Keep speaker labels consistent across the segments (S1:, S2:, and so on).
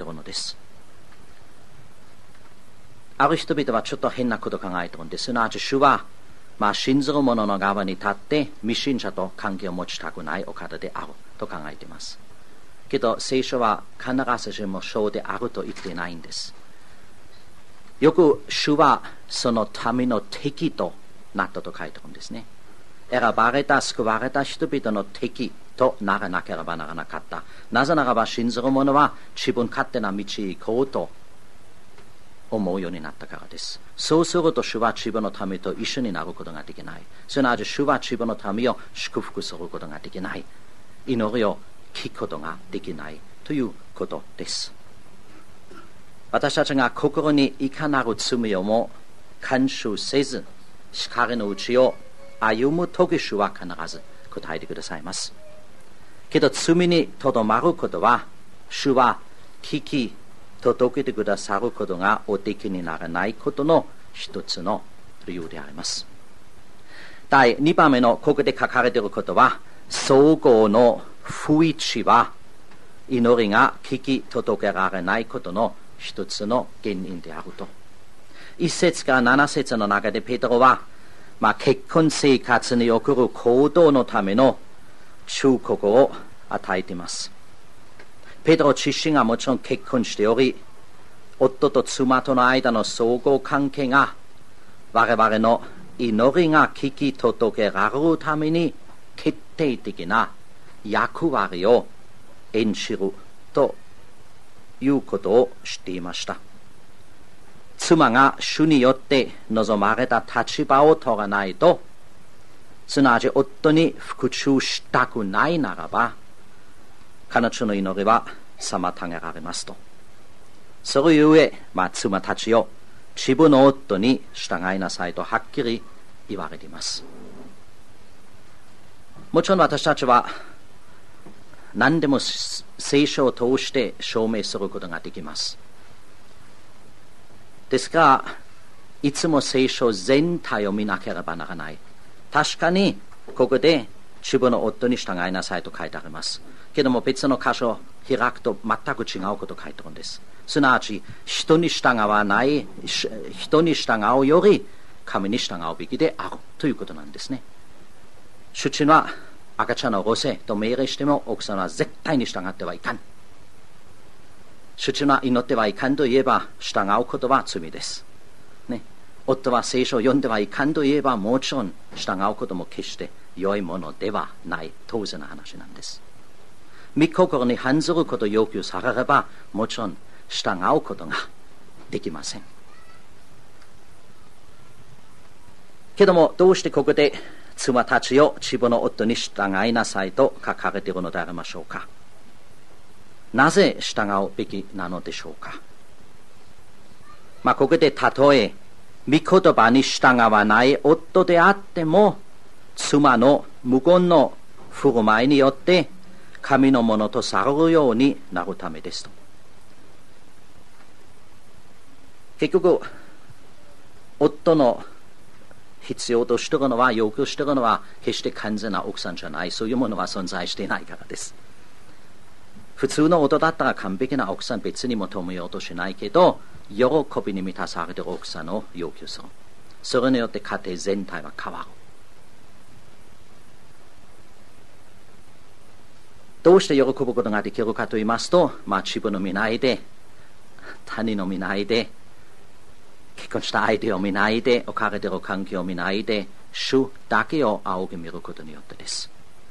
S1: っているのです。ある人々はちょっと変なことを考えているんです。すなわち主は、信ずる者の側に立って未信者と関係を持ちたくないお方であると考えています。けど聖書は必ずしもそうであると言っていないんです。よく主はその民の敵となったと書いてあるんですね。選ばれた救われた人々の敵とならなければならなかった。なぜならば信ずる者は自分勝手な道へ行こうと思うようになったからです。そうすると主は自分の民と一緒になることができない。すなわち主は自分の民を祝福することができない。祈りを聞くことができないということです。私たちが心にいかなる罪をも干渉せず光のうちを歩むとき主は必ず答えてくださいます。けど罪にとどまることは主は聞き届けてくださることがおできにならないことの一つの理由であります。第2番目のここで書かれていることは、相互の不一致は祈りが聞き届けられないことの一つの原因であると。1節から7節の中でペテロは、結婚生活に送る行動のための忠告を与えています。ペテロ自身がもちろん結婚しており、夫と妻との間の相互関係が我々の祈りが聞き届けられるために決定的な役割を演じるということを知っていました。妻が主によって望まれた立場を取らないと、すなわち夫に復讐したくないならば、彼女の祈りは妨げられますと。それゆえ、妻たちを自分の夫に従いなさいとはっきり言われています。もちろん私たちは何でも聖書を通して証明することができます。ですが、いつも聖書全体を見なければならない。確かにここで自分の夫に従いなさいと書いてあります。けども別の箇所を開くと全く違うことを書いてあるんです。すなわち人に従うより神に従うべきであるということなんですね。主人は赤ちゃんを下ろせと命令しても奥さんは絶対に従ってはいかん。主人は祈ってはいかんと言えば従うことは罪です、夫は聖書を読んではいかんと言えばもちろん従うことも決して良いものではない当然の話なんです。御心に反ずることを要求されればもちろん従うことができません。けどもどうしてここで妻たちを自分の夫に従いなさいと書かれているのでありましょうか。なぜ従うべきなのでしょうか。ここでたとえ御言葉に従わない夫であっても妻の無言の振る舞いによって神のものとされるようになるためですと。結局夫の必要としているのは要求しているのは決して完全な奥さんじゃない、そういうものは存在していないからです。普通の夫だったら完璧な奥さん別に求めようとしないけど喜びに満たされている奥さんを要求する。それによって家庭全体は変わる。どうして喜ぶことができるかと言いますと、自分の見ないで他人の見ないで結婚した相手を見ないで置かれている環境を見ないで主だけを仰ぎ見ることによってです。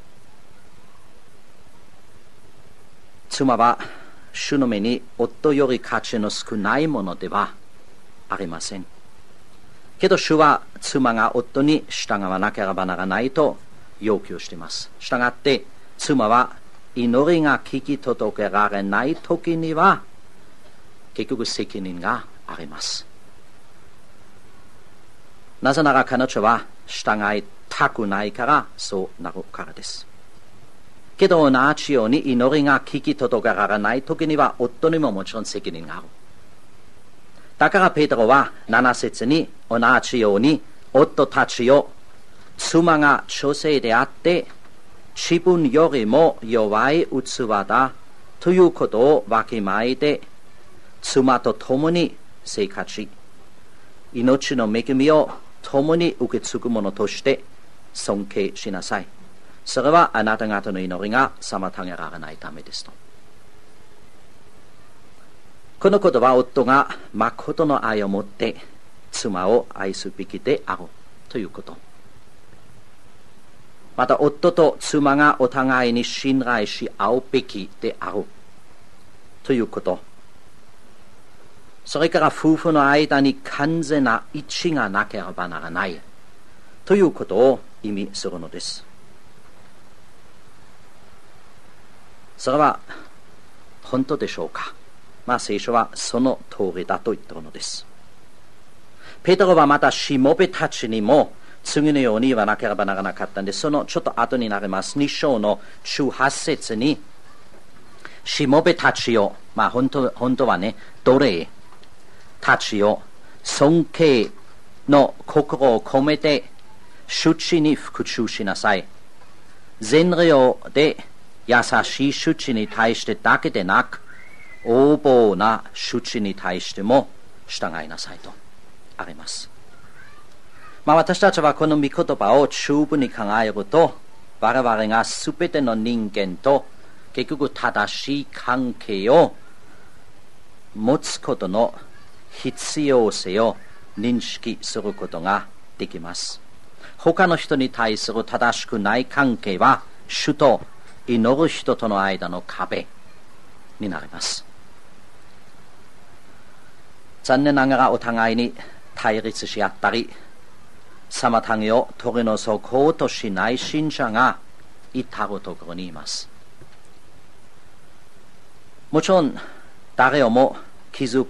S1: 妻は主の目に夫より価値の少ないものではありません。けど主は妻が夫に従わなければならないと要求しています。したがって妻は祈りが聞き届けられない時には結局責任があります。なぜなら彼女は従いたくないからそうなるからです。けど同じように祈りが聞き届けられない時には夫にももちろん責任がある。だからペテロは7節に同じように夫たちを妻が女性であって自分よりも弱い器だということをわきまえて妻と共に生活し、命の恵みを共に受け継ぐ者として尊敬しなさい。それはあなた方の祈りが妨げられないためですと。このことは夫が誠の愛を持って妻を愛すべきであるということ。また夫と妻がお互いに信頼し合うべきであるということ。それから夫婦の間に完全な一致がなければならないということを意味するのです。それは本当でしょうか。聖書はその通りだと言っているのです。ペテロはまたしもべたちにも次のように言わなければならなかったんで、そのちょっと後になります2章の18節に、しもべたちを、本当はね、奴隷たちを尊敬の心を込めて主治に復讐しなさい。善良で優しい主治に対してだけでなく、横暴な主治に対しても従いなさいとあります。私たちはこの御言葉を十分に考えると、我々がすべての人間と結局正しい関係を持つことの必要性を認識することができます。他の人に対する正しくない関係は主と祈る人との間の壁になります。残念ながらお互いに対立し合ったり、妨げを取り除こうとしない信者が至るところにいます。もちろん誰をも傷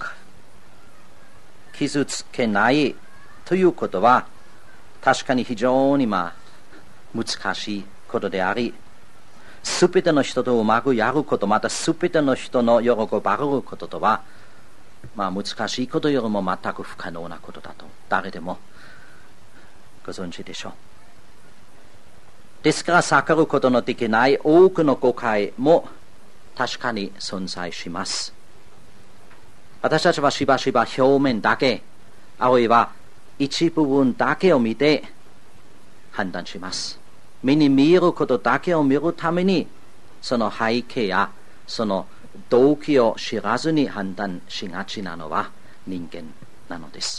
S1: つけないということは確かに非常に難しいことであり、すべての人とうまくやること、またすべての人の喜ばれることとは難しいことよりも全く不可能なことだと誰でもご存知でしょう。ですから避けることのできない多くの誤解も確かに存在します。私たちはしばしば表面だけ、あるいは一部分だけを見て判断します。目に見えることだけを見るために、その背景やその動機を知らずに判断しがちなのは人間なのです。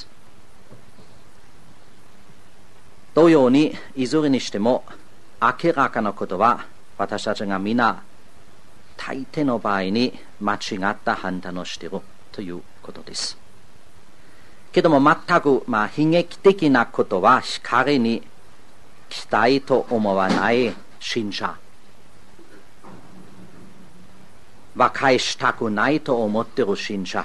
S1: 同様にいずれにしても明らかなことは、私たちが皆大抵の場合に間違った判断をしているということです。けども全く悲劇的なことは彼に期待と思わない信者、和解したくないと思っている信者、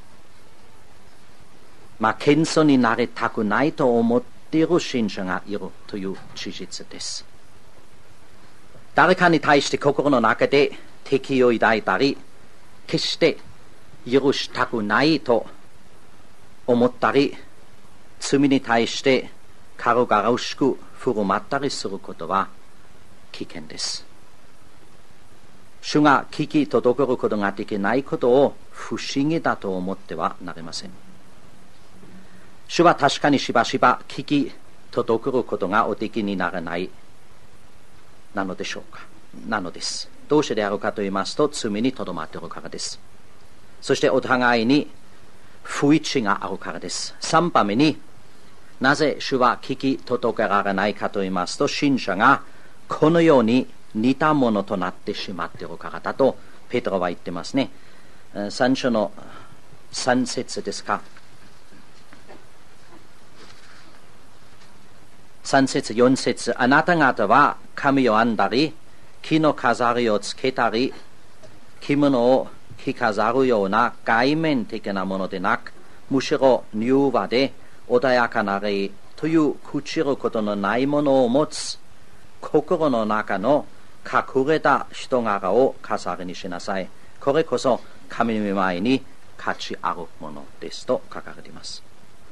S1: 謙遜になりたくないと思っている信者がいるという事実です。誰かに対して心の中で敵を抱いたり、決して許したくないと思ったり、罪に対して軽々しく振る舞ったりすることは危険です。主が聞き届けることができないことを不思議だと思ってはなりません。主は確かにしばしば聞き届けることがおできにならないなのでしょうか。なのです。どうしてであるかと言いますと、罪にとどまっているからです。そしてお互いに不一致があるからです。3番目に、なぜ主は聞き届けられないかと言いますと、信者がこのように似たものとなってしまっているからだとペテロは言ってますね。3章の3節ですか。3節4節、あなた方は髪を編んだり木の飾りをつけたり着物を着飾るような外面的なものでなく、むしろ柔和で穏やかな霊という朽ちることのないものを持つ心の中の隠れた人柄を飾りにしなさい。これこそ神の前に価値あるものですと書かれています。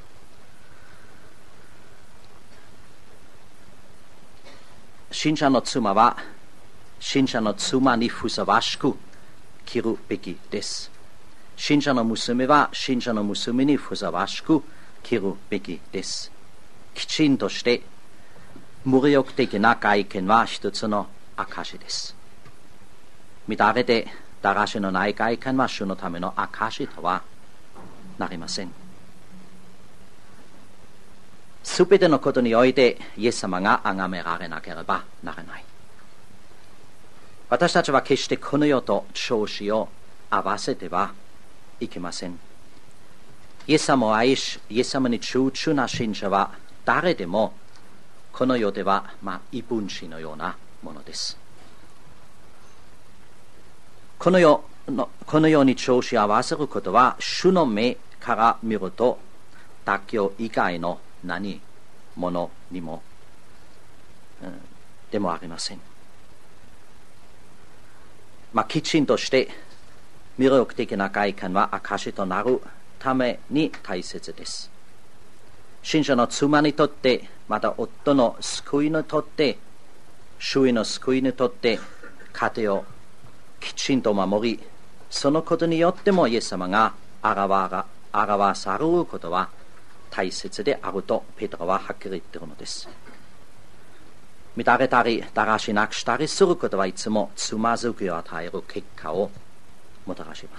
S1: 信者の妻は信者の妻にふさわしく着るべきです。 信者の娘は信者の娘にふさわしく着るべきです。きちんとして無欲的な外見は一つの証です。乱れてだらしのない外見は主のための証とはなりません。すべてのことにおいてイエス様が崇められなければならない。私たちは決してこの世と調子を合わせてはいけません。イエス様を愛し、イエス様に忠忠な信者は誰でもこの世では異分子のようなものです。この世に調子を合わせることは主の目から見ると妥協以外の何者にも、でもありません。きちんとして魅力的な外見は証となるために大切です。信者の妻にとって、また夫の救いにとって、周囲の救いにとって家庭をきちんと守り、そのことによってもイエス様が表されることは大切であるとペテロははっきり言っているのです。乱れたりだらしなくしたりすることはいつもつまずきを与える結果をもたらします。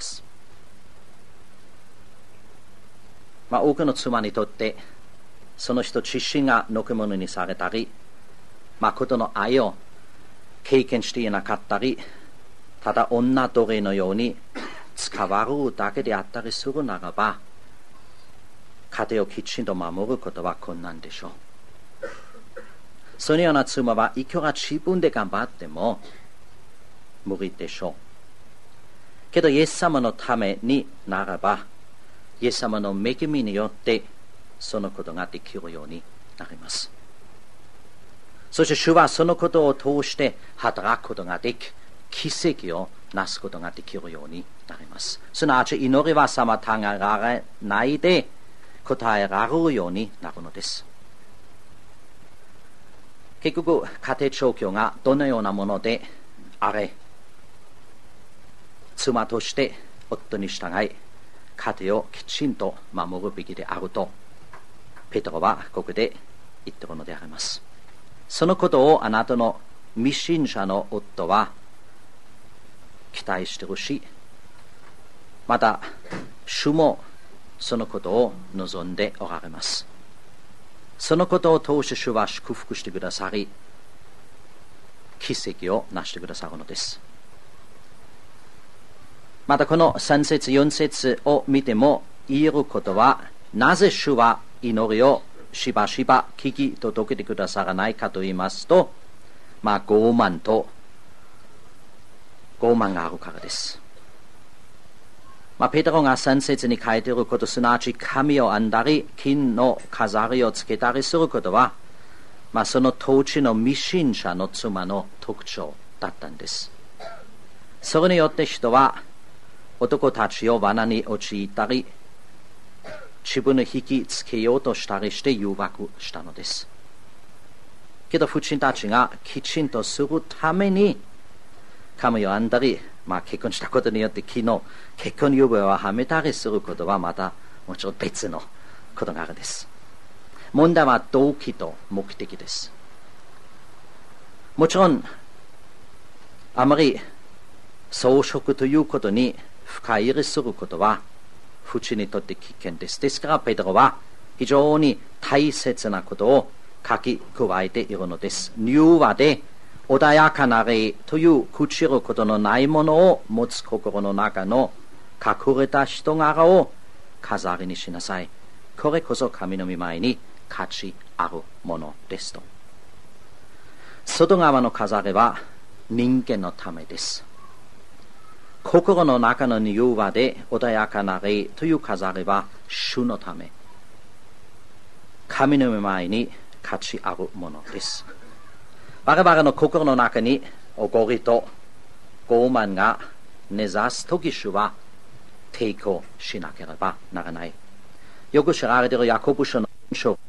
S1: 多くの妻にとってその人自身がのけ者にされたり、誠の愛を経験していなかったり、ただ女奴隷のように使われるだけであったりするならば、家庭をきちんと守ることは困難でしょう。そのような妻はいくら自分で頑張っても無理でしょう。けどイエス様のためにならば、イエス様の恵みによってそのことができるようになります。そして主はそのことを通して働くことができ、奇跡をなすことができるようになります。すなわち祈りは妨げられないで答えられるようになるのです。結局家庭状況がどのようなものであれ、妻として夫に従い家庭をきちんと守るべきであるとペテロはここで言っているのであります。そのことをあなたの未信者の夫は期待しているし、また主もそのことを望んでおられます。そのことを通して主は祝福してくださり、奇跡をなしてくださるのです。またこの3節4節を見ても言えることは、なぜ主は祈りをしばしば聞き届けてくださらないかと言いますと、傲慢があるからです。ペテロが3節に書いていること、すなわち髪を編んだり金の飾りをつけたりすることは、その当時の未信者の妻の特徴だったんです。それによって人は男たちを罠に陥ったり、自分に引きつけようとしたりして誘惑したのです。けど夫人たちがきちんとするために髪を編んだり、結婚したことによって昨日結婚指輪をはめたりすることはまたもちろん別のことがあるんです。問題は動機と目的です。もちろんあまり装飾ということに深入りすることは夫人にとって危険です。ですからペテロは非常に大切なことを書き加えているのです。柔和で穏やかな霊という朽ちることのないものを持つ心の中の隠れた人柄を飾りにしなさい。これこそ神の御前に価値あるものですと。外側の飾りは人間のためです。心の中の柔和で穏やかな霊という飾りは主のため、神の御前に価値あるものです。我々の心の中に怒りと傲慢が根ざすとき、主は抵抗しなければならない。よく知られているヤコブ書の4章